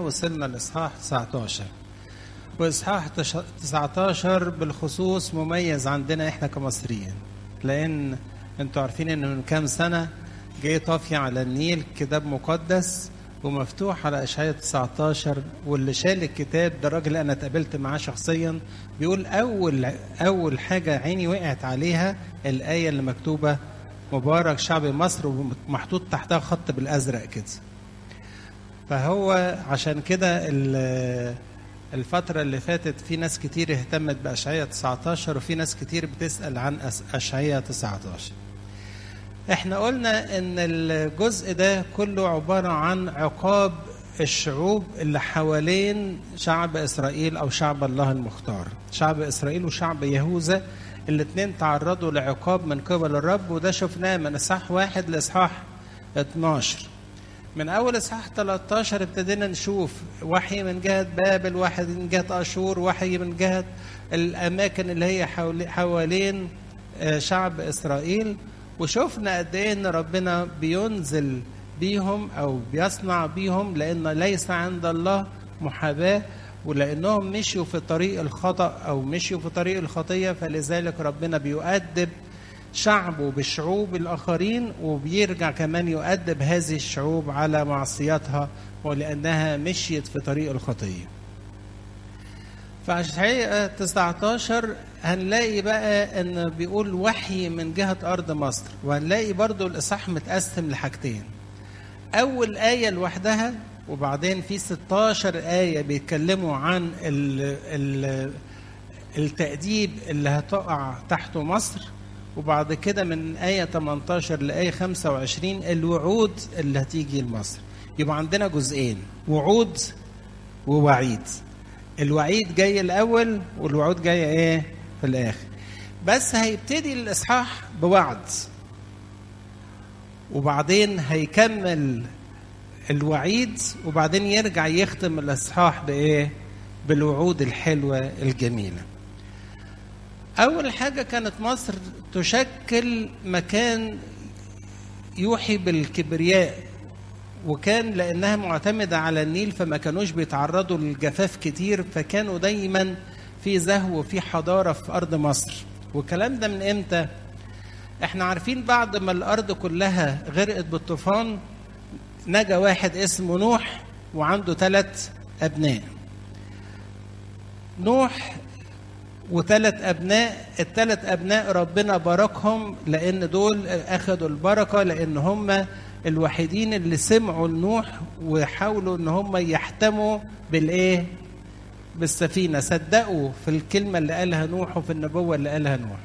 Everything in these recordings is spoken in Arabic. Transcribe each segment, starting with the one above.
وصلنا لإصحاح 19. وإصحاح 19 بالخصوص مميز عندنا إحنا كمصريين، لأن أنتوا عارفين إن من كام سنة جاي طافية على النيل كتاب مقدس ومفتوح على إشعياء 19، واللي شال الكتاب ده راجل أنا اتقابلت معاه شخصيا، بيقول أول حاجة عيني وقعت عليها الآية اللي مكتوبة مبارك شعب مصر ومحطوط تحتها خط بالأزرق كده. فهو عشان كده الفترة اللي فاتت في ناس كتير اهتمت بأشعياء 19 وفي ناس كتير بتسأل عن أشعياء 19. احنا قلنا ان الجزء ده كله عبارة عن عقاب الشعوب اللي حوالين شعب إسرائيل أو شعب الله المختار. شعب إسرائيل وشعب يهوذا الاثنين تعرضوا لعقاب من قبل الرب، وده شفناه من إصحاح 1 لإصحاح 12. من أول إصحاح 13 ابتدينا نشوف وحي من جهة بابل، وحي من جهة أشور، وحي من جهة الأماكن اللي هي حوالين شعب إسرائيل، وشوفنا قد إيه إن ربنا بينزل بيهم أو بيصنع بيهم، لأن ليس عند الله محاباة، ولأنهم مشيوا في طريق الخطأ أو مشيوا في طريق الخطية، فلذلك ربنا بيؤدب شعبه بالشعوب الآخرين، وبيرجع كمان يؤدب هذه الشعوب على معصيتها ولأنها مشيت في طريق الخطية. فأشعياء 19 هنلاقي بقى أن بيقول وحي من جهة أرض مصر، وهنلاقي برضو الإصحاح متقسم لحاجتين، أول آية لوحدها وبعدين في 16 آية بيتكلموا عن التأديب اللي هتقع تحته مصر، وبعد كده من آية 18 لآية 25 الوعود اللي هتيجي لمصر. يبقى عندنا جزئين، وعود ووعيد. الوعيد جاي الأول والوعود جاية إيه في الآخر. بس هيبتدي الإصحاح بوعد، وبعدين هيكمل الوعيد، وبعدين يرجع يختم الإصحاح بإيه؟ بالوعود الحلوة الجميلة. أول حاجة كانت مصر تشكل مكان يوحي بالكبرياء، وكان لأنها معتمدة على النيل فما كانوش بيتعرضوا للجفاف كتير، فكانوا دايما في زهو وفي حضارة في أرض مصر. والكلام ده من إمتى؟ احنا عارفين بعد ما الأرض كلها غرقت بالطوفان نجا واحد اسمه نوح وعنده 3 أبناء. نوح و3 أبناء، ال3 أبناء ربنا باركهم لأن دول أخذوا البركة، لأن هم الوحيدين اللي سمعوا لنوح وحاولوا ان هم يحتموا بالايه؟ بالسفينه، صدقوا في الكلمه اللي قالها نوح وفي النبوه اللي قالها نوح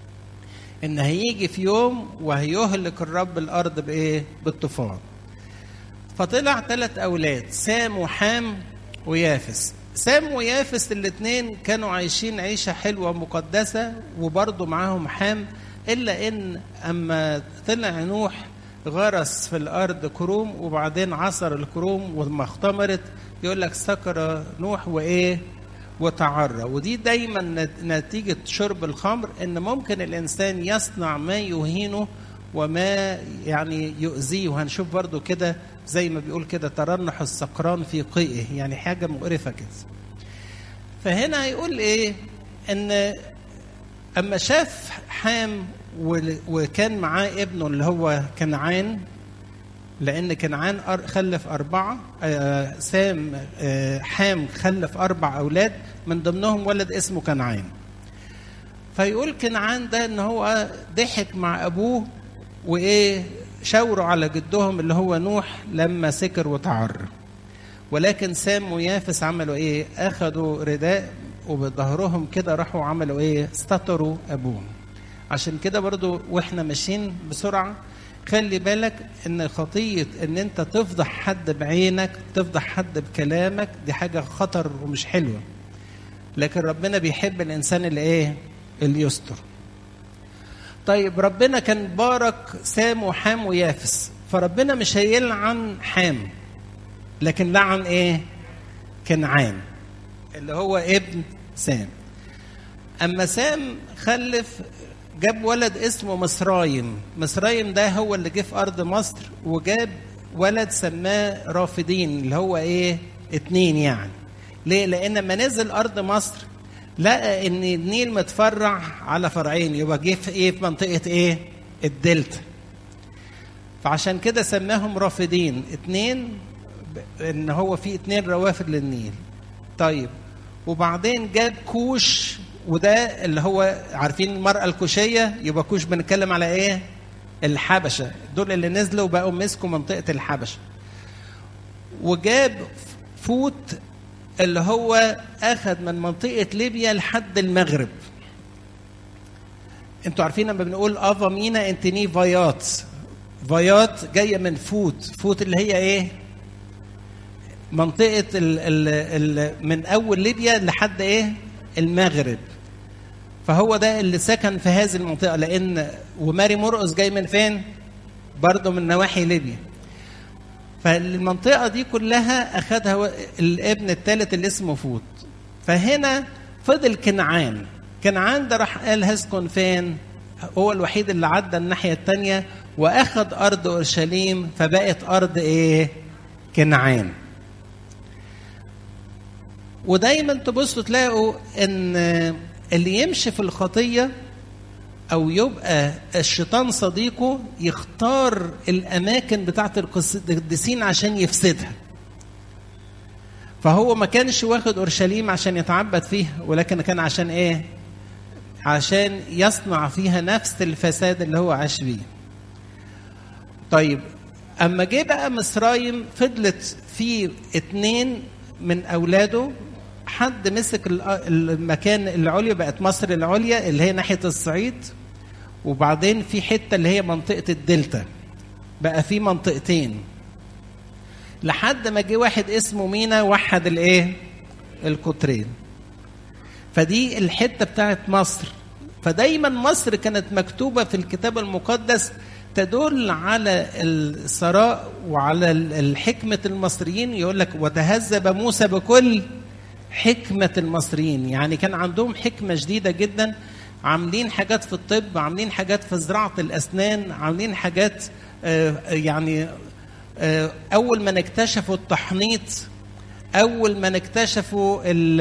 ان هيجي في يوم وهيهلك الرب الارض بايه؟ بالطوفان. فطلع 3 اولاد، سام وحام ويافس. سام ويافس الاثنين كانوا عايشين عيشه حلوه مقدسه، وبرضه معاهم حام، الا ان اما طلع نوح غرس في الأرض كروم، وبعدين عصر الكروم وما اختمرت يقول لك سكر نوح وإيه؟ وتعرى. ودي دايما نتيجة شرب الخمر، إن ممكن الإنسان يصنع ما يهينه وما يعني يؤذيه. وهنشوف برضو كده زي ما بيقول كده ترنح السكران في قيئه، يعني حاجة مقرفة كده. فهنا هيقول إيه؟ إن أما شاف حام وكان معاه ابنه اللي هو كنعان، لأن كنعان خلف 4، حام خلف 4 أولاد من ضمنهم ولد اسمه كنعان. فيقول كنعان ده إن هو ضحك مع أبوه وإيه؟ شاوروا على جدهم اللي هو نوح لما سكر وتعر. ولكن سام ويافس عملوا إيه؟ أخذوا رداء وبظهرهم كده راحوا عملوا إيه؟ استتروا أبوهم. عشان كده برضو واحنا ماشيين بسرعة خلي بالك ان خطية ان انت تفضح حد بعينك، تفضح حد بكلامك، دي حاجة خطر ومش حلوة. لكن ربنا بيحب الانسان اللي ايه؟ اللي يستر. طيب ربنا كان بارك سام وحام ويافس، فربنا مش هيلعن حام، لكن لعن ايه؟ كنعان اللي هو ابن سام. اما سام خلف جاب ولد اسمه مصرايم. مصرايم ده هو اللي جه في أرض مصر، وجاب ولد سماه رافدين اللي هو إيه؟ 2 يعني. ليه؟ لأن لما نزل أرض مصر لقى إن النيل متفرع على فرعين، يبقى جه في إيه؟ في منطقة إيه؟ الدلتا. فعشان كده سماهم رافدين 2، إن هو في 2 روافد للنيل. طيب وبعدين جاب كوش، وده اللي هو عارفين المرأة الكوشية، يبقى كوش بنتكلم على إيه؟ الحبشة، دول اللي نزلوا بقوا مسكوا منطقة الحبشة. وجاب فوت اللي هو أخذ من منطقة ليبيا لحد المغرب. انتوا عارفين لما بنقول افا مينا انتني فايات، فايات جاية من فوت اللي هي ايه؟ منطقة من أول ليبيا لحد ايه؟ المغرب. فهو ده اللي سكن في هذه المنطقة، لأن وماري مرقس جاي من فين؟ برضه من نواحي ليبيا. فالمنطقة دي كلها أخذها الابن الثالث اللي اسمه فوت. فهنا فضل كنعان ده راح قال هسكن فين؟ هو الوحيد اللي عدى الناحية التانية وأخذ أرض أورشليم، فبقت أرض إيه؟ كنعان. ودايما تبصوا تلاقوا إن اللي يمشي في الخطية أو يبقى الشيطان صديقه يختار الأماكن بتاعت القديسين عشان يفسدها. فهو ما كانش واخد أورشليم عشان يتعبد فيها، ولكن كان عشان إيه؟ عشان يصنع فيها نفس الفساد اللي هو عاش فيه. طيب أما جه بقى مصرايم فضلت في 2 من أولاده، حد مسك المكان العليا، بقت مصر العليا اللي هي ناحية الصعيد، وبعدين في حتة اللي هي منطقة الدلتا، بقى في منطقتين، لحد ما جه واحد اسمه مينا وحد الايه؟ القطرين. فدي الحتة بتاعت مصر. فدايما مصر كانت مكتوبة في الكتاب المقدس تدل على الثراء وعلى الحكمة المصريين. يقول لك وتهذب موسى بكل حكمة المصريين، يعني كان عندهم حكمة جديدة جدا، عاملين حاجات في الطب، عاملين حاجات في زراعة الأسنان، عاملين حاجات يعني أول ما نكتشفوا التحنيط، أول ما نكتشفوا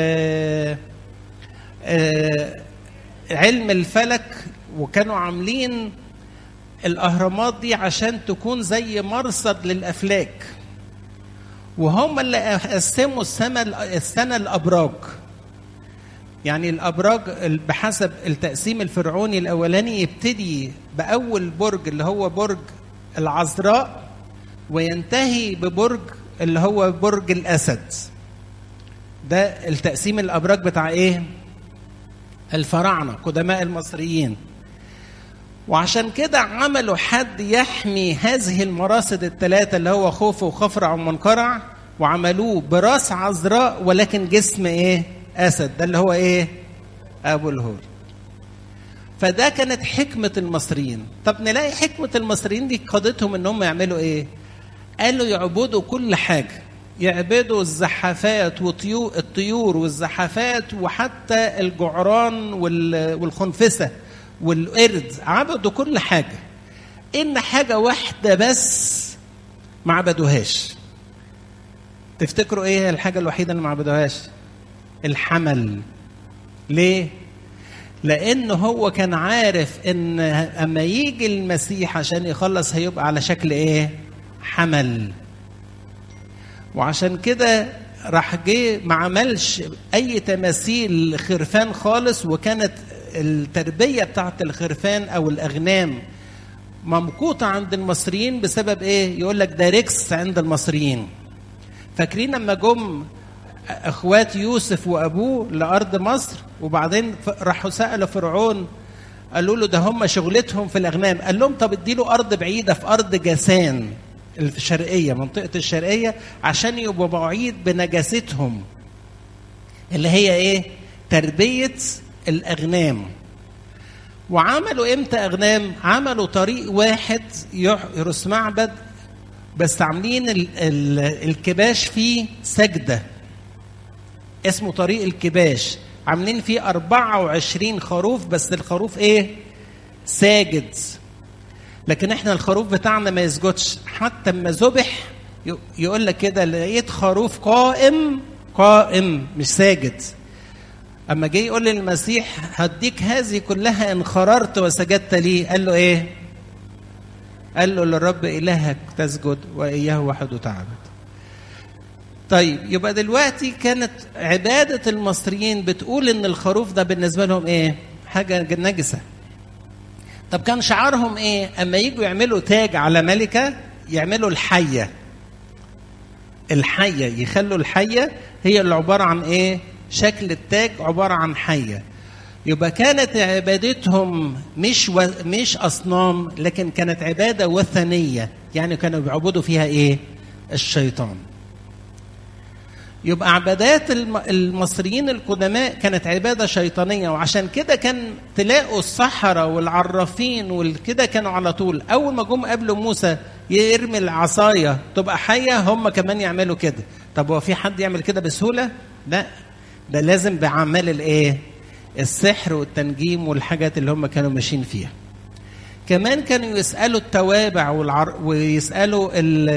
علم الفلك، وكانوا عاملين الأهرامات دي عشان تكون زي مرصد للأفلاك. وهم اللي قسموا السنة الأبراج. يعني الأبراج بحسب التقسيم الفرعوني الأولاني يبتدي بأول برج اللي هو برج العذراء، وينتهي ببرج اللي هو برج الأسد. ده التقسيم الأبراج بتاع إيه؟ الفراعنة قدماء المصريين. وعشان كده عملوا حد يحمي هذه المراصد ال3 اللي هو خوفو وخفرع ومنقرع، وعملوه براس عذراء ولكن جسم ايه؟ اسد، ده اللي هو ايه؟ ابو الهول. فده كانت حكمة المصريين. طب نلاقي حكمة المصريين دي قادتهم ان هم يعملوا ايه؟ قالوا يعبدوا كل حاجة، يعبدوا الزحافات والطيور والزحافات وحتى الجعران والخنفسة والقرد، عبدوا كل حاجة. إن حاجة واحدة بس ما عبدوهاش. تفتكروا إيه الحاجة الوحيدة اللي ما عبدوهاش؟ الحمل. ليه؟ لأنه هو كان عارف إن أما يجي المسيح عشان يخلص هيبقى على شكل إيه؟ حمل. وعشان كده راح جه ما عملش أي تماثيل خرفان خالص، وكانت التربية بتاعت الخرفان أو الأغنام ممقوطة عند المصريين بسبب إيه؟ يقول لك ده ركس عند المصريين. فاكرين لما جم أخوات يوسف وأبوه لأرض مصر، وبعدين راحوا سألوا فرعون، قالوا له ده هم شغلتهم في الأغنام. قال لهم طب اديله أرض بعيدة في أرض جاسان الشرقية، منطقة الشرقية، عشان يبقوا بعيد بنجاستهم اللي هي إيه؟ تربية الأغنام. وعملوا إمتى أغنام؟ عملوا طريق واحد يرس معبد، بس عاملين الكباش فيه سجدة، اسمه طريق الكباش، عاملين فيه 24 خروف، بس الخروف إيه؟ ساجد. لكن إحنا الخروف بتاعنا ما يسجدش، حتى ما ذبح يقول لك كده لقيت خروف قائم مش ساجد. اما جه يقول للمسيح هديك هذه كلها ان خررت وسجدت لي، قال له ايه؟ قال له للرب الهك تسجد واياه وحده تعبد. طيب يبقى دلوقتي كانت عباده المصريين بتقول ان الخروف ده بالنسبه لهم ايه؟ حاجه نجسه. طب كان شعارهم ايه؟ اما يجوا يعملوا تاج على ملكه يعملوا الحيه يخلوا الحيه هي اللي عباره عن ايه؟ شكل التاج عباره عن حيه. يبقى كانت عبادتهم مش اصنام، لكن كانت عباده وثنيه، يعني كانوا بيعبدوا فيها ايه؟ الشيطان. يبقى عبادات المصريين القدماء كانت عباده شيطانيه، وعشان كده كان تلاقوا السحرة والعرافين والكده كانوا على طول اول ما جم قبلوا موسى يرمي العصايه تبقى حيه، هم كمان يعملوا كده. طب هو في حد يعمل كده بسهوله؟ لا، ده لازم باعمال الايه؟ السحر والتنجيم والحاجات اللي هم كانوا ماشيين فيها. كمان كانوا يسالوا التوابع ويسالوا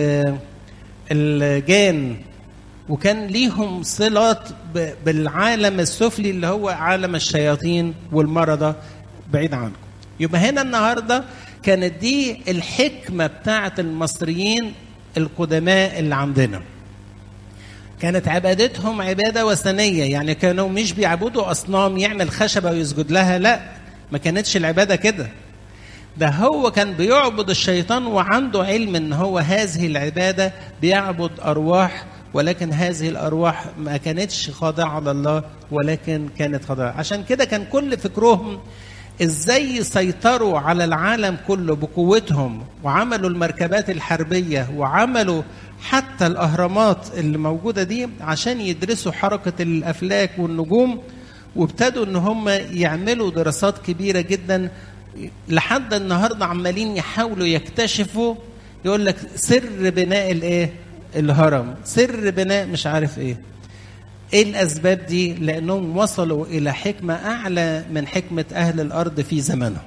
الجان، وكان ليهم صلات بالعالم السفلي اللي هو عالم الشياطين والمرضى بعيد عنكم. يبقى هنا النهارده كانت دي الحكمه بتاعه المصريين القدماء اللي عندنا. كانت عبادتهم عباده وثنيه، يعني كانوا مش بيعبدوا اصنام يعمل خشبه ويسجد لها، لا، ما كانتش العباده كده. ده هو كان بيعبد الشيطان وعنده علم ان هو هذه العباده بيعبد ارواح، ولكن هذه الأرواح ما كانتش خاضعة لله ولكن كانت خاضعة. عشان كده كان كل فكرهم إزاي يسيطروا على العالم كله بقوتهم، وعملوا المركبات الحربية وعملوا حتى الأهرامات اللي موجودة دي عشان يدرسوا حركة الأفلاك والنجوم، وابتدوا إن هم يعملوا دراسات كبيرة جدا لحد النهاردة عمالين يحاولوا يكتشفوا. يقول لك سر بناء الإيه؟ الهرم، سر بناء مش عارف ايه الاسباب دي، لانهم وصلوا الى حكمه اعلى من حكمه اهل الارض في زمانهم.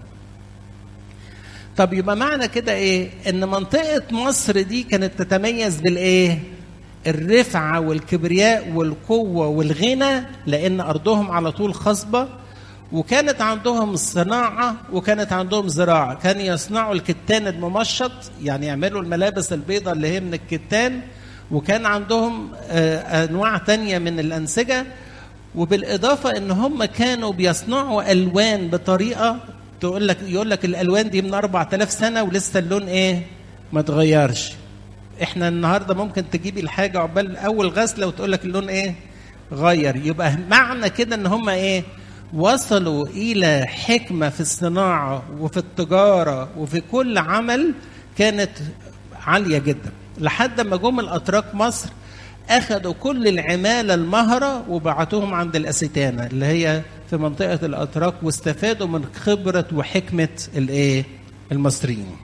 طب يبقى معنى كده ايه؟ ان منطقه مصر دي كانت تتميز بالايه؟ الرفعه والكبرياء والقوه والغنى، لان ارضهم على طول خصبه، وكانت عندهم صناعه وكانت عندهم زراعه. كان يصنعوا الكتان الممشط، يعني يعملوا الملابس البيضاء اللي هي من الكتان، وكان عندهم انواع تانية من الانسجه، وبالاضافه ان هم كانوا بيصنعوا الوان بطريقه يقول لك الالوان دي من 4000 سنه ولسه اللون ايه؟ ما اتغيرش. احنا النهارده ممكن تجيبي الحاجه عقبال اول غسله وتقول لك اللون ايه؟ غير. يبقى معنى كده ان هم ايه؟ وصلوا إلى حكمة في الصناعة وفي التجارة وفي كل عمل كانت عالية جدا، لحد ما جم الأتراك مصر أخذوا كل العمالة المهرة وبعتوهم عند الأستانة اللي هي في منطقة الأتراك، واستفادوا من خبرة وحكمة المصريين.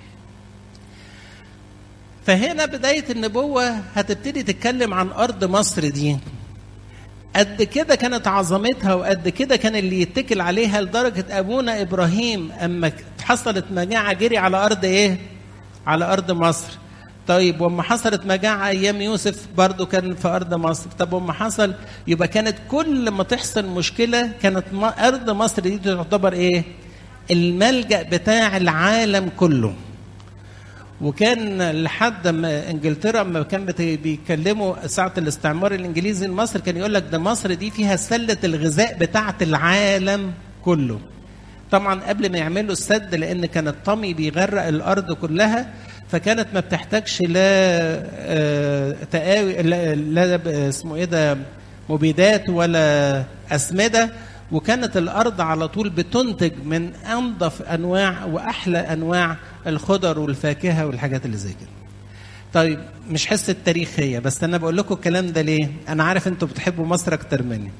فهنا بداية النبوة هتبتدي تتكلم عن أرض مصر دي. قد كده كانت عظمتها وقد كده كان اللي يتكل عليها، لدرجة أبونا إبراهيم أما حصلت مجاعة جري على أرض إيه؟ على أرض مصر. طيب وما حصلت مجاعة أيام يوسف برضو كان في أرض مصر. طب وما حصل، يبقى كانت كل ما تحصل مشكلة كانت أرض مصر دي تعتبر إيه؟ الملجأ بتاع العالم كله. وكان لحد ما انجلترا لما كان بيتكلموا ساعه الاستعمار الانجليزي لمصر كان يقول لك ده مصر دي فيها سله الغذاء بتاعه العالم كله. طبعا قبل ما يعملوا السد، لان كان الطمي بيغرق الارض كلها، فكانت ما بتحتاجش لا تقاوي لا اسمه ايه ده مبيدات ولا اسمده، وكانت الأرض على طول بتنتج من أنظف أنواع وأحلى أنواع الخضر والفاكهة والحاجات اللي زي كده. طيب مش حس التاريخ هي، بس أنا بقول لكم الكلام ده ليه؟ أنا عارف أنتوا بتحبوا مصر أكتر مني.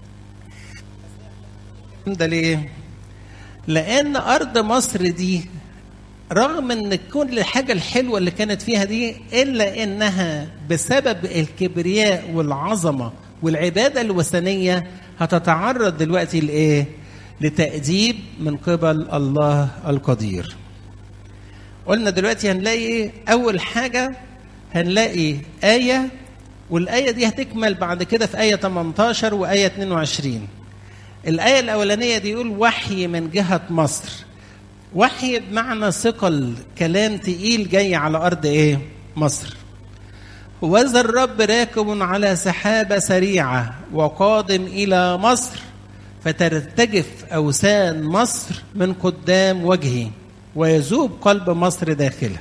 ده ليه؟ لأن أرض مصر دي رغم أن كل الحاجة الحلوة اللي كانت فيها دي، إلا أنها بسبب الكبرياء والعظمة والعبادة الوثنية هتتعرض دلوقتي لإيه؟ لتأديب من قبل الله القدير. قلنا دلوقتي هنلاقي أول حاجة هنلاقي آية، والآية دي هتكمل بعد كده في آية 18 وآية 22. الآية الأولانية دي يقول وحي من جهة مصر. وحي بمعنى ثقل، كلام تقيل جاي على أرض إيه؟ مصر. وذا الرب راكب على سحابة سريعة وقادم إلى مصر، فترتجف أوثان مصر من قدام وجهه ويذوب قلب مصر داخله.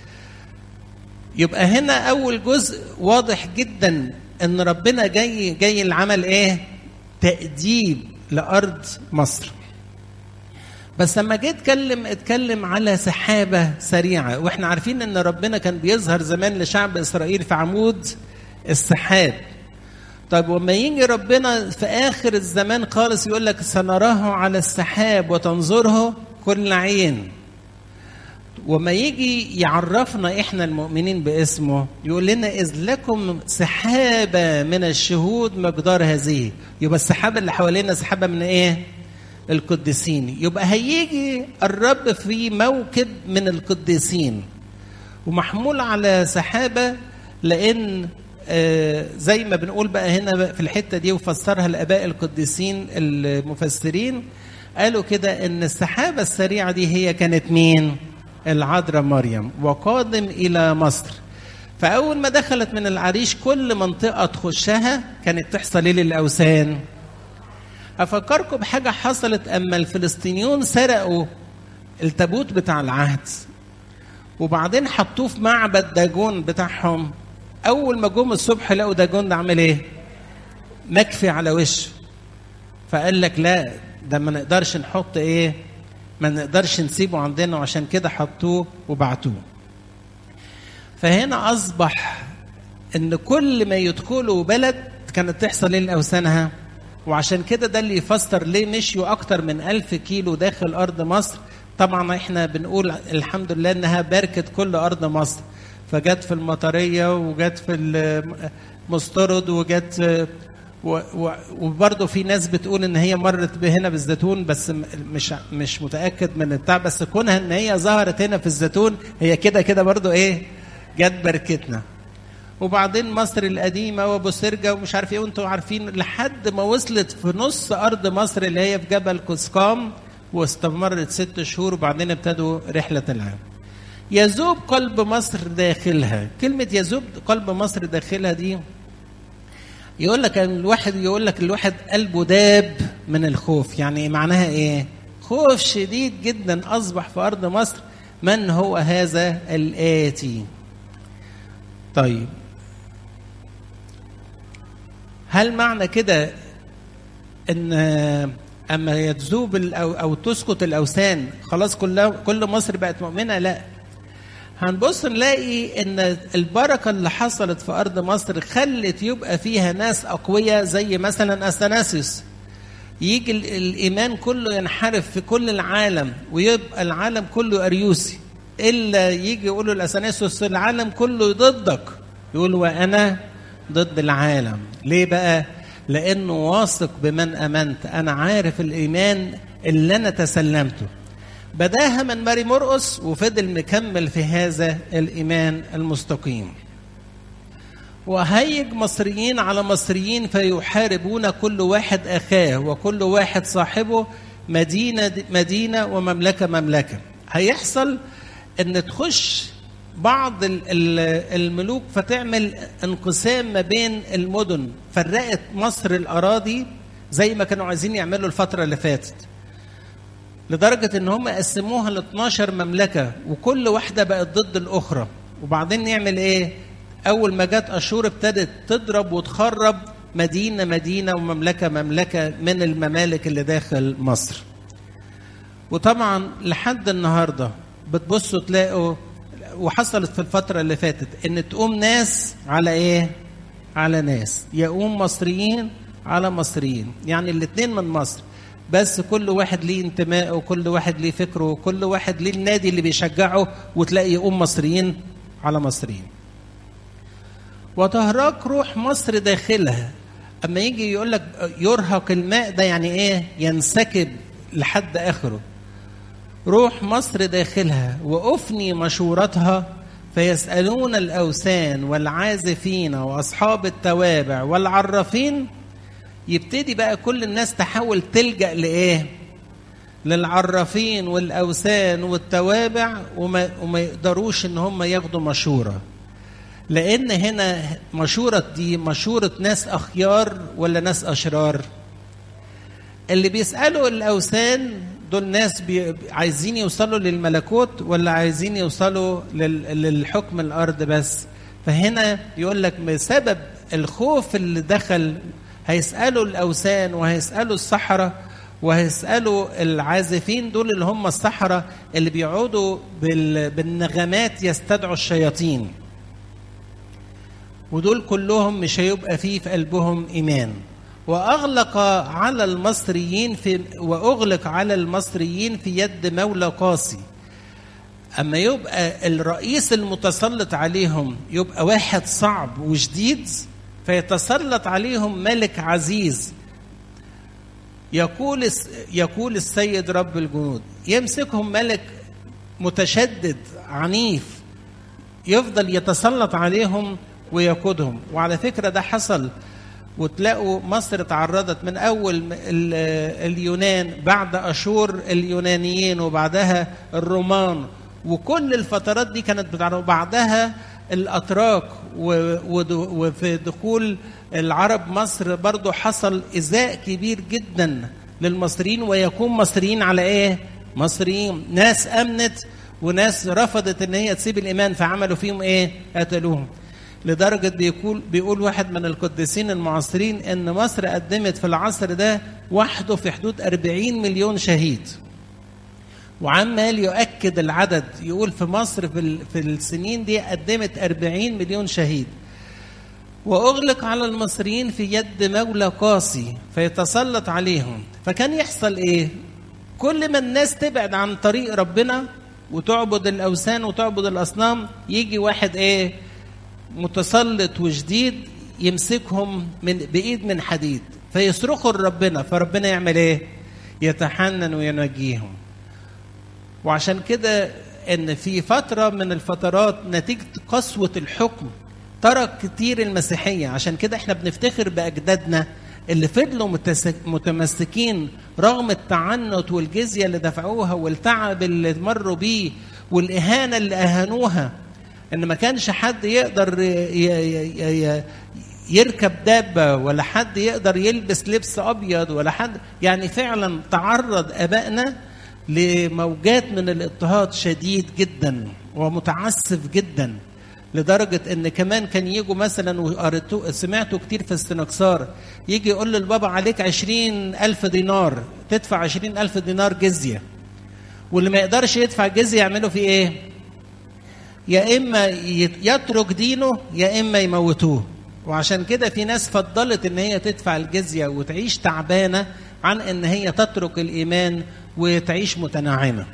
يبقى هنا أول جزء واضح جدا إن ربنا جاي العمل إيه؟ تأديب لأرض مصر. بس لما جه اتكلم على سحابة سريعة، واحنا عارفين ان ربنا كان بيظهر زمان لشعب اسرائيل في عمود السحاب. طيب وما يجي ربنا في اخر الزمان خالص يقول لك سنراه على السحاب وتنظره كل عين. وما يجي يعرفنا احنا المؤمنين باسمه يقول لنا اذ لكم سحابة من الشهود مقدار هذه. يبقى السحابة اللي حوالينا سحابة من ايه؟ القديسين. يبقى هيجي الرب في موكب من القديسين ومحمول على سحابة، لأن زي ما بنقول بقى هنا في الحتة دي وفسرها الآباء القديسين المفسرين، قالوا كده إن السحابة السريعة دي هي كانت مين؟ العذراء مريم، وقادم إلى مصر. فأول ما دخلت من العريش كل منطقة تخشها كانت تحصل إيه للأوثان؟ أفكركم بحاجة حصلت أما الفلسطينيون سرقوا التابوت بتاع العهد وبعدين حطوه في معبد داجون بتاعهم. أول ما جم الصبح لقوا داجون ده عمل إيه؟ مكفي على وشه. فقال لك لا، ده ما نقدرش نحط إيه؟ ما نقدرش نسيبه عندنا، وعشان كده حطوه وبعتوه. فهنا أصبح إن كل ما يدخلوا بلد كانت تحصل إيه لأوثانها؟ وعشان كده ده اللي يفسر ليه مشيوا أكتر من 1000 كيلو داخل أرض مصر. طبعا احنا بنقول الحمد لله إنها باركت كل أرض مصر، فجت في المطرية وجت في المسترد وجت وبرضه في ناس بتقول إن هي مرت هنا بالزيتون، بس مش متأكد من البتاع، بس كونها إن هي ظهرت هنا في الزيتون هي كده كده برضه إيه؟ جت باركتنا. وبعدين مصر القديمة وابو سرجة ومش عارف ايه، وانتوا عارفين لحد ما وصلت في نص أرض مصر اللي هي في جبل قسقام، واستمرت 6 شهور وبعدين ابتدوا رحلة العام. يذوب قلب مصر داخلها. كلمة يذوب قلب مصر داخلها دي يقول لك الواحد قلبه داب من الخوف. يعني معناها ايه؟ خوف شديد جدا أصبح في أرض مصر. من هو هذا الآتي؟ طيب هل معنى كده ان اما يذوب او تسقط الاوثان خلاص كل مصر بقت مؤمنه؟ لا، هنبص نلاقي ان البركه اللي حصلت في ارض مصر خلت يبقى فيها ناس اقوياء زي مثلا اثناسيوس. يجي الايمان كله ينحرف في كل العالم ويبقى العالم كله اريوسي، الا يجي يقولوا الاثناسيوس العالم كله ضدك، يقول وانا ضد العالم. ليه بقى؟ لأنه واثق بمن أمنت، أنا عارف الإيمان اللي أنا تسلمته. بداها من ماري مرقس وفضل مكمل في هذا الإيمان المستقيم. وهيج مصريين على مصريين فيحاربون كل واحد أخاه وكل واحد صاحبه، مدينة ومملكة مملكة. هيحصل أن تخش بعض الملوك فتعمل انقسام ما بين المدن، فرقت مصر الأراضي زي ما كانوا عايزين يعملوا الفترة اللي فاتت، لدرجة ان هم قسموها ل 12 مملكة وكل واحدة بقت ضد الأخرى. وبعدين نعمل ايه؟ أول ما جت أشور ابتدت تضرب وتخرب مدينة ومملكة من الممالك اللي داخل مصر. وطبعا لحد النهاردة بتبصوا تلاقوا، وحصلت في الفترة اللي فاتت، ان تقوم ناس على ايه؟ على ناس، يقوم مصريين على مصريين، يعني الاثنين من مصر، بس كل واحد ليه انتمائه وكل واحد ليه فكره وكل واحد ليه النادي اللي بيشجعه، وتلاقي يقوم مصريين على مصريين. وتهرق روح مصر داخلها. اما يجي يقول لك يرهق الماء، ده يعني ايه؟ ينسكب لحد اخره. روح مصر داخلها وأفني مشورتها فيسألون الأوثان والعازفين وأصحاب التوابع والعرافين. يبتدي بقى كل الناس تحاول تلجأ لإيه؟ للعرافين والأوثان والتوابع، وما يقدروش إن هم ياخدوا مشورة، لأن هنا مشورة دي مشورة ناس أخيار ولا ناس أشرار؟ اللي بيسألوا الأوثان دول ناس عايزين يوصلوا للملكوت ولا عايزين يوصلوا للحكم الأرض بس؟ فهنا يقول لك بسبب الخوف اللي دخل هيسألوا الأوثان وهيسألوا السحرة وهيسألوا العازفين، دول اللي هم السحرة اللي بيقعدوا بالنغمات يستدعوا الشياطين، ودول كلهم مش هيبقى فيه في قلبهم إيمان. وأغلق على المصريين في يد مولى قاسي. أما يبقى الرئيس المتسلط عليهم يبقى واحد صعب وشديد، فيتسلط عليهم ملك عزيز. يقول السيد رب الجنود، يمسكهم ملك متشدد عنيف يفضل يتسلط عليهم ويقودهم. وعلى فكرة ده حصل، وتلاقوا مصر تعرضت من أول اليونان، بعد أشور اليونانيين، وبعدها الرومان، وكل الفترات دي كانت بتعرض، بعدها الأتراك، وفي دخول العرب مصر برضو حصل إزاء كبير جدا للمصريين، ويكون مصريين على إيه؟ مصريين، ناس أمنت وناس رفضت إن هي تسيب الإيمان، فعملوا فيهم إيه؟ قتلوهم. لدرجة بيقول واحد من القديسين المعاصرين إن مصر قدمت في العصر ده وحده في حدود 40 مليون شهيد. وعمال يؤكد العدد، يقول في مصر في السنين دي قدمت 40 مليون شهيد. وأغلق على المصريين في يد مولى قاسي فيتسلط عليهم. فكان يحصل إيه؟ كل ما الناس تبعد عن طريق ربنا وتعبد الأوثان وتعبد الأصنام، يجي واحد إيه؟ متسلط وجديد يمسكهم بإيد من حديد، فيصرخوا لربنا، فربنا يعمل إيه؟ يتحنن وينجيهم. وعشان كده إن في فترة من الفترات نتيجة قسوة الحكم ترك كتير المسيحية. عشان كده إحنا بنفتخر بأجدادنا اللي فضلوا متمسكين رغم التعنت والجزية اللي دفعوها والتعب اللي مروا بيه والإهانة اللي أهانوها، إن ما كانش حد يقدر يركب دابة، ولا حد يقدر يلبس لبس أبيض، ولا حد، يعني فعلا تعرض أبائنا لموجات من الاضطهاد شديد جدا ومتعسف جدا، لدرجة إن كمان كان يجوا مثلا، سمعتوا كتير في السنكسار، يجي يقول للبابا عليك 20,000 دينار، تدفع 20,000 دينار جزية، واللي ما يقدرش يدفع جزية يعملوا فيه إيه؟ يا إما يترك دينه يا إما يموتوه. وعشان كده في ناس فضلت إن هي تدفع الجزية وتعيش تعبانة عن إن هي تترك الإيمان وتعيش متنعمة.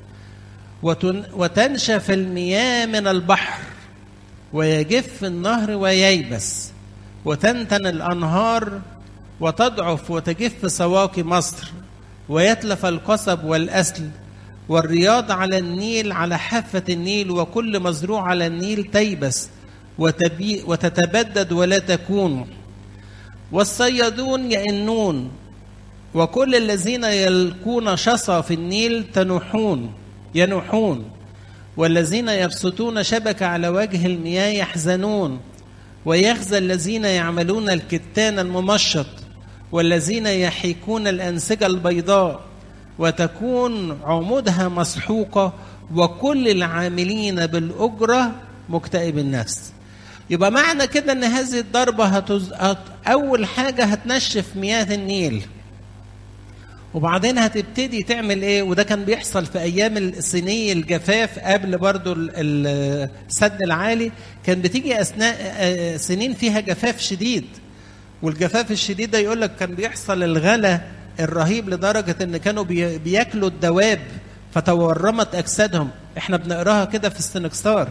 وتنشف المياه من البحر ويجف النهر وييبس، وتنتن الأنهار وتضعف وتجف سواقي مصر، ويتلف القصب والأسل والرياض على النيل، على حافة النيل، وكل مزروع على النيل تيبس وتتبدد ولا تكون. والصيادون يئنون، وكل الذين يلقون شصا في النيل ينوحون، والذين يبسطون شبكة على وجه المياه يحزنون. ويخزى الذين يعملون الكتان الممشط، والذين يحيكون الأنسجة البيضاء، وتكون عمودها مسحوقة، وكل العاملين بالأجرة مكتئب النفس. يبقى معنى كده أن هذه الضربة أول حاجة هتنشف مياه النيل، وبعدين هتبتدي تعمل ايه؟ وده كان بيحصل في ايام السني الجفاف قبل برضو السد العالي، كان بتيجي اثناء سنين فيها جفاف شديد، والجفاف الشديد ده يقول لك كان بيحصل الغلا الرهيب لدرجة ان كانوا بياكلوا الدواب فتورمت اجسادهم. احنا بنقراها كده في السنكسار،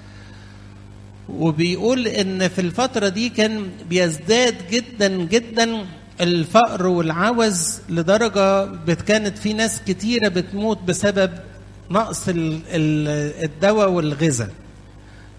وبيقول ان في الفترة دي كان بيزداد جدا جدا الفقر والعوز، لدرجة كانت في ناس كتيرة بتموت بسبب نقص الدواء والغذاء.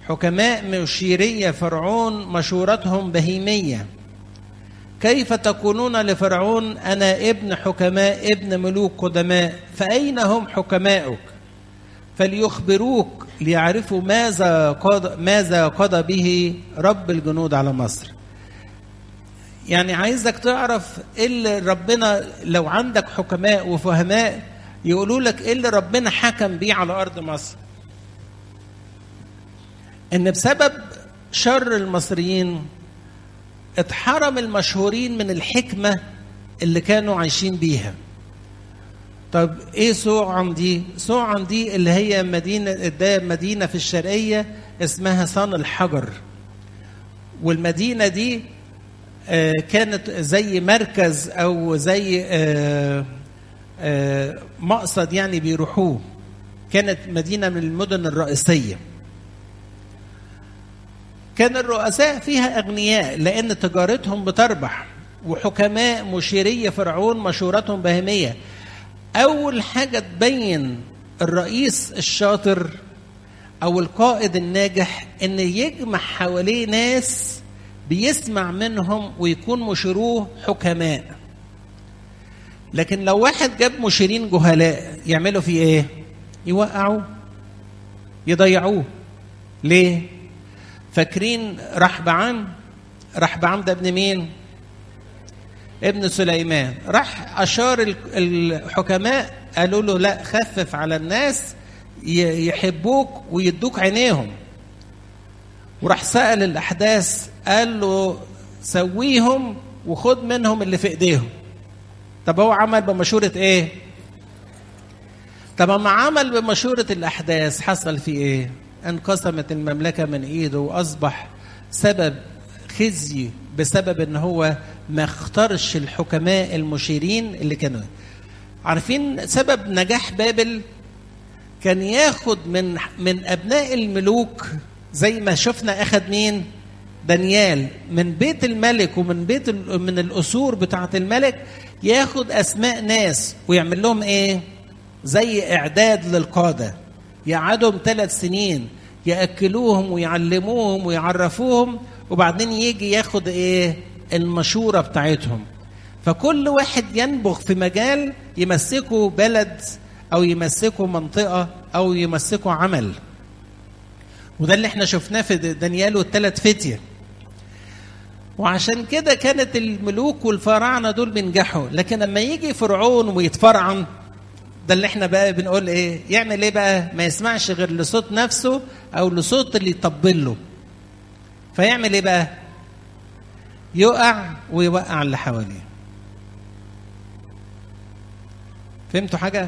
حكماء مشيري فرعون مشورتهم بهيمية. كيف تقولون لفرعون أنا ابن حكماء ابن ملوك قدماء، فأين هم حكماؤك؟ فليخبروك ليعرفوا ماذا قضى به رب الجنود على مصر. يعني عايزك تعرف إيه اللي ربنا، لو عندك حكماء وفهماء يقولوا لك إيه اللي ربنا حكم بيه على أرض مصر. إن بسبب شر المصريين اتحرم المشهورين من الحكمة اللي كانوا عايشين بيها. طب ايه سوعم دي؟ سوعم دي اللي هي مدينة في الشرقية اسمها صان الحجر، والمدينة دي كانت زي مركز او زي مقصد يعني بيروحوه، كانت مدينة من المدن الرئيسية. كان الرؤساء فيها أغنياء لأن تجارتهم بتربح، وحكماء مشيري فرعون مشورتهم بهيمية. أول حاجة تبين الرئيس الشاطر أو القائد الناجح إن يجمع حواليه ناس بيسمع منهم ويكون مشيروه حكماء. لكن لو واحد جاب مشيرين جهلاء يعملوا فيه إيه؟ يوقعوه، يضيعوه. ليه؟ فاكرين رحبعام؟ رحبعام ده ابن مين؟ ابن سليمان. راح أشار الحكماء قالوا له لا، خفف على الناس يحبوك ويدوك عينيهم. وراح سأل الأحداث قال له سويهم وخد منهم اللي في ايديهم. طب هو عمل بمشورة ايه؟ طب ما عمل بمشورة الأحداث حصل فيه ايه؟ انقسمت المملكة من ايده وأصبح سبب خزي بسبب ان هو ما اختارش الحكماء المشيرين اللي كانوا عارفين. سبب نجاح بابل كان ياخد من أبناء الملوك، زي ما شفنا أخذ مين؟ دانيال من بيت الملك ومن من الأسور بتاعة الملك، ياخد أسماء ناس ويعمل لهم إيه؟ زي إعداد للقادة، يقعدهم 3 سنين يأكلوهم ويعلموهم ويعرفوهم، وبعدين يجي ياخد إيه؟ المشورة بتاعتهم. فكل واحد ينبغ في مجال يمسكوا بلد أو يمسكوا منطقة أو يمسكوا عمل. وده اللي احنا شفناه في دانيال وال3 فتية. وعشان كده كانت الملوك والفراعنة دول بينجحوا. لكن لما يجي فرعون ويتفرعن، ده اللي احنا بقى بنقول ايه؟ يعمل ايه بقى؟ ما يسمعش غير لصوت نفسه او لصوت اللي يطبل له. فيعمل ايه بقى؟ يقع ويوقع اللي حواليه. فهمتوا حاجة؟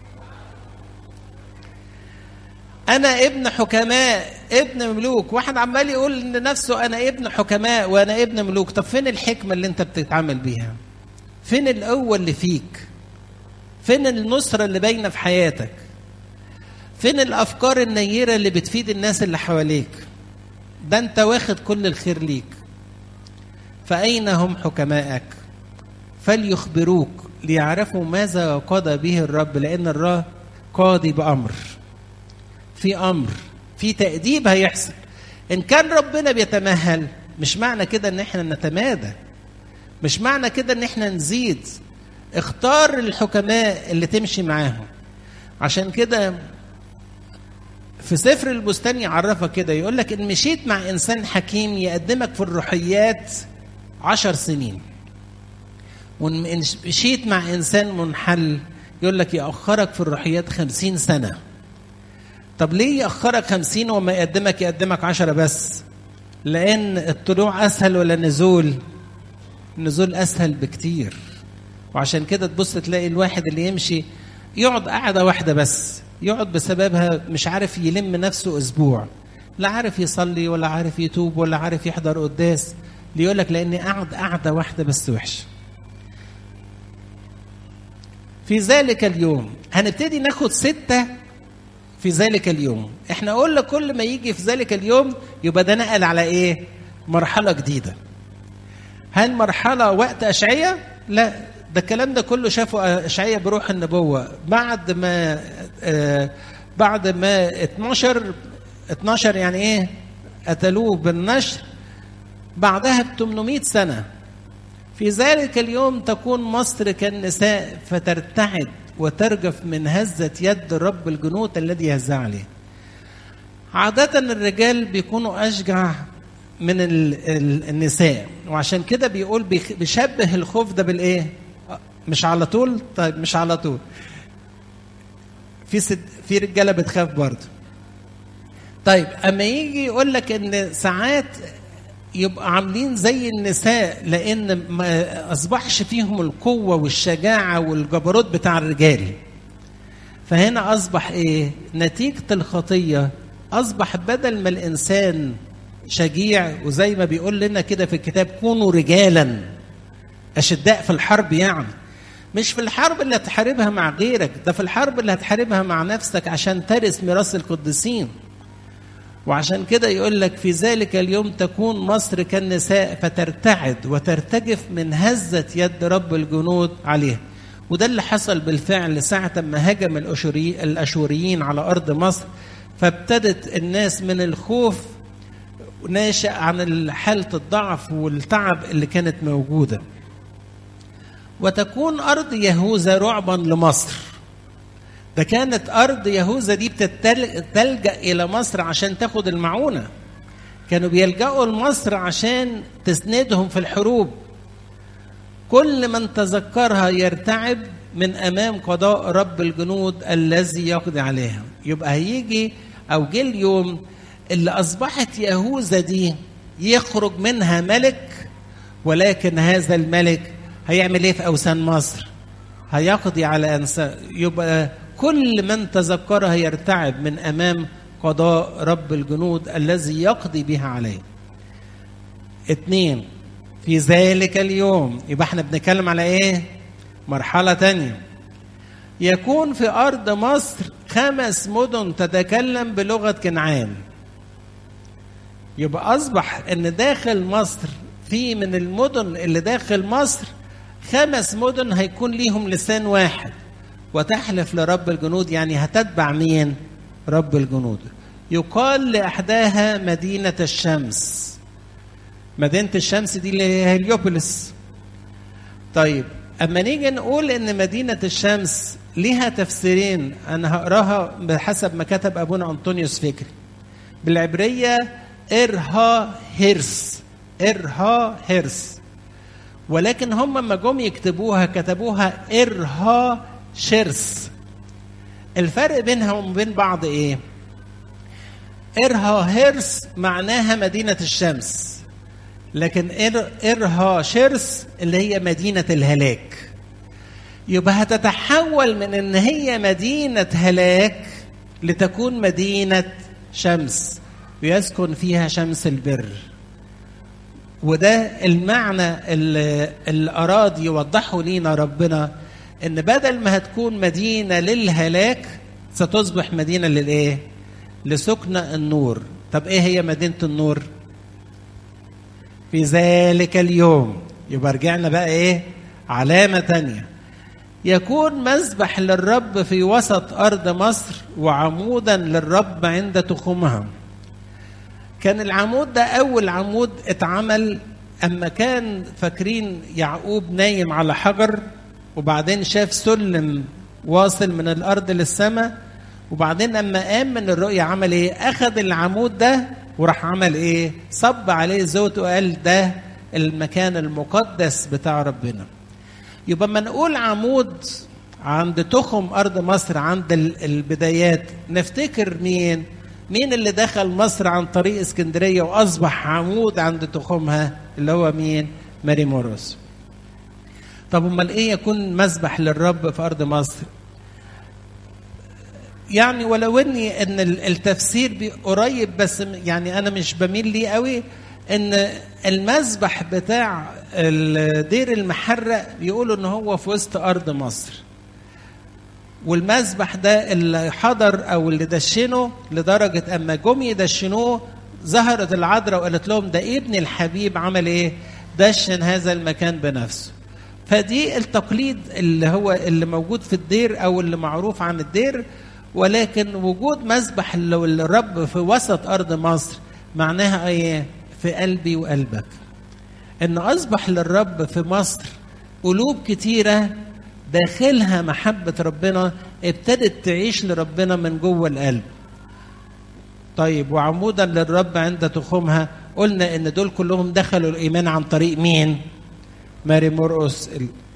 أنا ابن حكماء ابن ملوك. واحد عمال يقول لنفسه أنا ابن حكماء وأنا ابن ملوك. طب فين الحكمة اللي أنت بتتعامل بيها؟ فين القوة اللي فيك؟ فين النصرة اللي باينة في حياتك؟ فين الأفكار النيرة اللي بتفيد الناس اللي حواليك؟ ده أنت واخد كل الخير ليك. فأين هم حكمائك؟ فليخبروك ليعرفوا ماذا قضى به الرب، لأن الرب قاضي بأمر، في أمر، في تأديب هيحصل. إن كان ربنا بيتمهل مش معنى كده إن إحنا نتمادى، مش معنى كده إن إحنا نزيد. اختار الحكماء اللي تمشي معاهم. عشان كده في سفر البستان يعرفك كده، يقول لك إن مشيت مع إنسان حكيم يقدمك في الروحيات 10 سنين، وإن مشيت مع إنسان منحل يقول لك يأخرك في الروحيات 50 سنة. طب ليه يأخرك 50 وما يقدمك 10 بس؟ لأن الطلوع أسهل ولا النزول؟ النزول أسهل بكتير. وعشان كده تبص تلاقي الواحد اللي يمشي يقعد قعدة واحدة بس، يقعد بسببها مش عارف يلم نفسه أسبوع، لا عارف يصلي ولا عارف يتوب ولا عارف يحضر قداس، ليقول لك لأني قعد قعدة واحدة بس وحش. في ذلك اليوم هنبتدي ناخد 6 في ذلك اليوم. احنا قلنا كل ما يجي في ذلك اليوم يبقى ده نقل على ايه؟ مرحلة جديدة. هل مرحلة وقت أشعياء؟ لا، ده الكلام ده كله شافه أشعياء بروح النبوة بعد ما 12 12 يعني ايه؟ قتلوه بالنشر. بعدها ب800 سنة في ذلك اليوم تكون مصر كالنساء فترتعد وترجف من هزة يد رب الجنود الذي يهزأ عليه. عادة الرجال بيكونوا أشجع من النساء، وعشان كده بيقول بيشبه الخوف ده بالإيه؟ مش على طول. طيب مش على طول، في رجالة بتخاف برضه. طيب أما يجي يقول لك إن ساعات يبقى عاملين زي النساء لأن ما أصبحش فيهم القوة والشجاعة والجبروت بتاع الرجال. فهنا أصبح إيه؟ نتيجة الخطية أصبح بدل ما الإنسان شجيع، وزي ما بيقول لنا كده في الكتاب كونوا رجالا أشداء في الحرب، يعني مش في الحرب اللي هتحاربها مع غيرك، ده في الحرب اللي هتحاربها مع نفسك عشان ترث ميراث القديسين. وعشان كده يقول لك في ذلك اليوم تكون مصر كالنساء فترتعد وترتجف من هزة يد رب الجنود عليها. وده اللي حصل بالفعل ساعة ما هجم الأشوريين على أرض مصر، فابتدت الناس من الخوف ناشئ عن حالة الضعف والتعب اللي كانت موجودة. وتكون أرض يهوذا رعبا لمصر. ده كانت أرض يهوذا دي بتلجأ إلى مصر عشان تاخد المعونة، كانوا بيلجأوا لمصر عشان تسندهم في الحروب. كل من تذكرها يرتعب من أمام قضاء رب الجنود الذي يقضي عليها. يبقى هيجي أو جه اليوم اللي أصبحت يهوذا دي يخرج منها ملك، ولكن هذا الملك هيعمل إيه في أوثان مصر؟ هيقضي على أنسان. يبقى كل من تذكرها يرتعب من أمام قضاء رب الجنود الذي يقضي بها عليه. 2 في ذلك اليوم، يبقى احنا بنتكلم على ايه؟ مرحلة تانية. يكون في أرض مصر 5 مدن تتكلم بلغة كنعان. يبقى أصبح أن داخل مصر في من المدن اللي داخل مصر 5 مدن هيكون ليهم لسان واحد، وتحلف لرب الجنود، يعني هتتبع مين؟ رب الجنود. يقال لأحداها مدينة الشمس. مدينة الشمس دي اللي هي هليوبوليس. طيب أما نيجي نقول إن مدينة الشمس ليها تفسيرين، أنا هقراها بحسب ما كتب أبونا أنطونيوس فكري. بالعبرية إرها هيرس، إرها هيرس، ولكن هم لما جم يكتبوها كتبوها إرها شرس. الفرق بينها وبين بعض إيه؟ إرها هيرس معناها مدينة الشمس، لكن إرها شرس اللي هي مدينة الهلاك. يبقى هتتحول من إن هي مدينة هلاك لتكون مدينة شمس ويسكن فيها شمس البر. وده المعنى اللي أراد يوضحه لينا ربنا، إن بدل ما هتكون مدينة للهلاك ستصبح مدينة للإيه؟ لسكن النور. طب إيه هي مدينة النور؟ في ذلك اليوم. يبقى رجعنا بقى إيه؟ علامة تانية. يكون مذبح للرب في وسط أرض مصر وعمودا للرب عند تخومها. كان العمود ده أول عمود اتعمل أما كان فاكرين يعقوب نايم على حجر، وبعدين شاف سلم واصل من الأرض للسماء، وبعدين أما قام من الرؤية عمل إيه؟ أخذ العمود ده وراح عمل إيه؟ صب عليه زوت وقال ده المكان المقدس بتاع ربنا. يبقى ما نقول عمود عند تخم أرض مصر عند البدايات، نفتكر مين؟ مين اللي دخل مصر عن طريق اسكندرية وأصبح عمود عند تخمها؟ اللي هو مين؟ ماري موروس. طب امال ايه يكون مذبح للرب في أرض مصر؟ يعني ولو اني ان التفسير قريب، بس يعني انا مش بميل ليه قوي، ان المذبح بتاع دير المحرق بيقولوا ان هو في وسط أرض مصر، والمذبح ده اللي حضر او اللي دشنه لدرجة اما جم يدشنوه ظهرت العذراء وقالت لهم ده ابن الحبيب عمل ايه؟ دشن هذا المكان بنفسه. فدي التقليد اللي هو اللي موجود في الدير او اللي معروف عن الدير، ولكن وجود مذبح للرب في وسط أرض مصر معناها إيه؟ في قلبي وقلبك. إن أصبح للرب في مصر قلوب كتيرة داخلها محبة ربنا، ابتدت تعيش لربنا من جوه القلب. طيب وعمودا للرب عند تخومها، قلنا إن دول كلهم دخلوا الإيمان عن طريق مين؟ ماري مرقس